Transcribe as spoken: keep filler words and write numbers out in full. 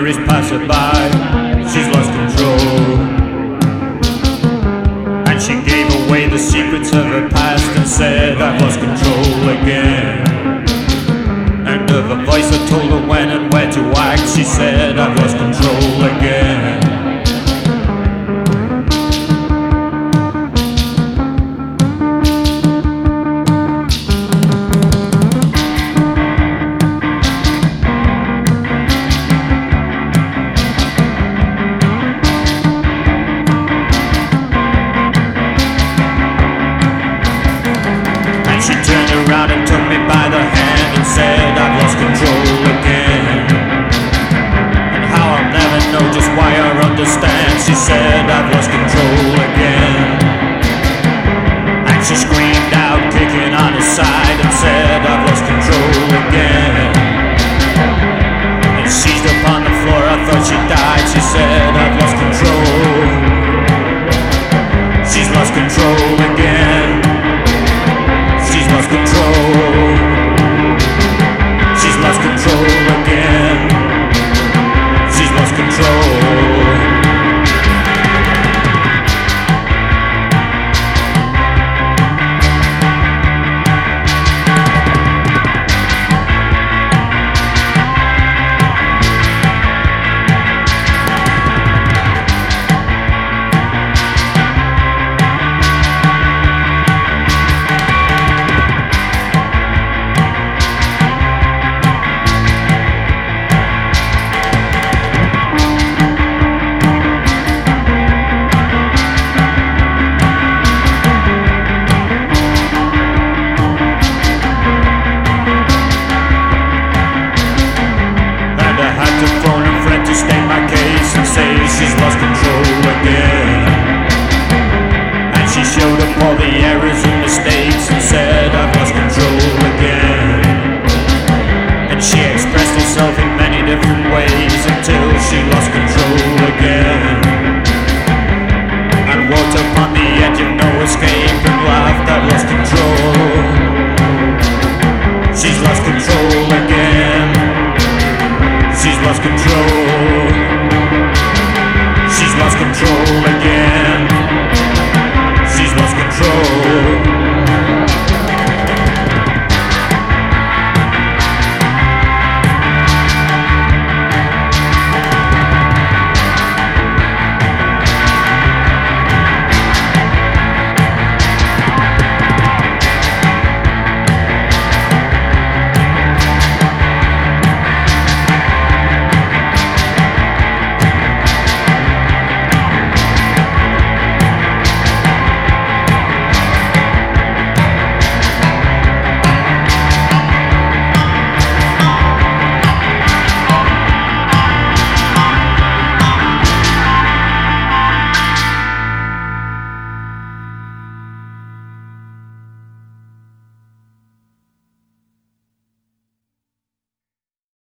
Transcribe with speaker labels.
Speaker 1: tourist passerby. She's lost control, and she gave away the secrets of her past and said, I've lost control again. And of a voice that told her when and where to act, she said, I've lost control again. She turned around and took me by the hand and said, I've lost control again. And how I'll never know just why or understand, she said, I've lost control again. And she screamed out, kicking on her side, and said, I've lost control again. And seized upon the floor, I thought she died, she said, I've lost control. She's lost control again. She's lost control. She's lost control again. She's lost control. She's lost control again. And she showed up all the errors and mistakes and said, I've lost control again. And she expressed herself in many different ways until she lost control again. And walked upon the edge of no escape and laughed, I've lost control. She's lost control again. She's lost control. She's lost control.